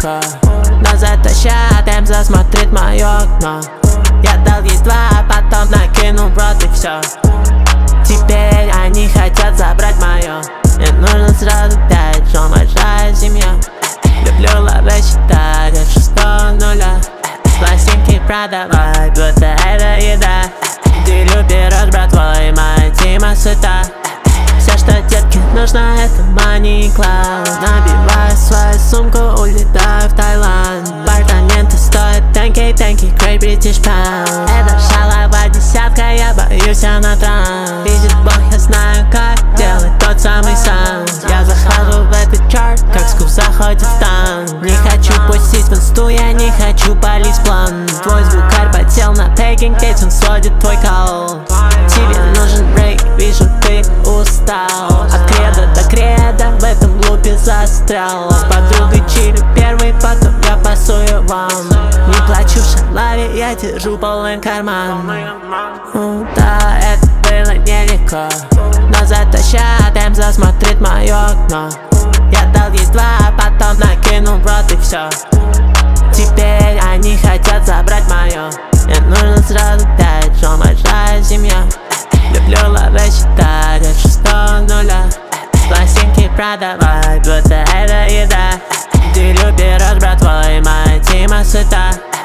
недалеко, но затащат, им засмотрит мое окно. Я дал ей 2, потом накинул в рот и все. Теперь они хотят забрать мое. Мне нужно сразу 5, что большая семья. Люблю лавы считать от 6 нуля. Пластинки продавать, будто это еда. Делю пирог, братвой, моя тима сыта. Все, что детке нужно, это money cloud. Набиваю свою сумку, улетаю в Таиланд. Апартаменты стоят тенки, Great British Pound. Это шаловая десятка, я боюсь, она транс. Видит Бог, я знаю, как делать тот самый саунд. Я захожу в этот чарт, как скуп заходит в танк. Не хочу пустить в инсту, я не хочу палить план. Твой звукарь потел на тейкинг, ведь он сводит твой кол. Тебе нужен брейк, вижу, ты устал. От кредо до кредо, в этом лупе застрял. С подругой чилю первый, потом я пасую вам. Не плачу в шалаве, я держу полный карман. Да, это было нелегко, но затащат, им засмотрит мое окно. Я дал ей 2, потом накинул в рот и все. Теперь они хотят забрать мое. Мне нужно сразу 5, что большая семья. Люблю лавы считать от 6 нуля. Пластинки продавать, будто это еда. Делю пирог, братвой, моя тима сыта.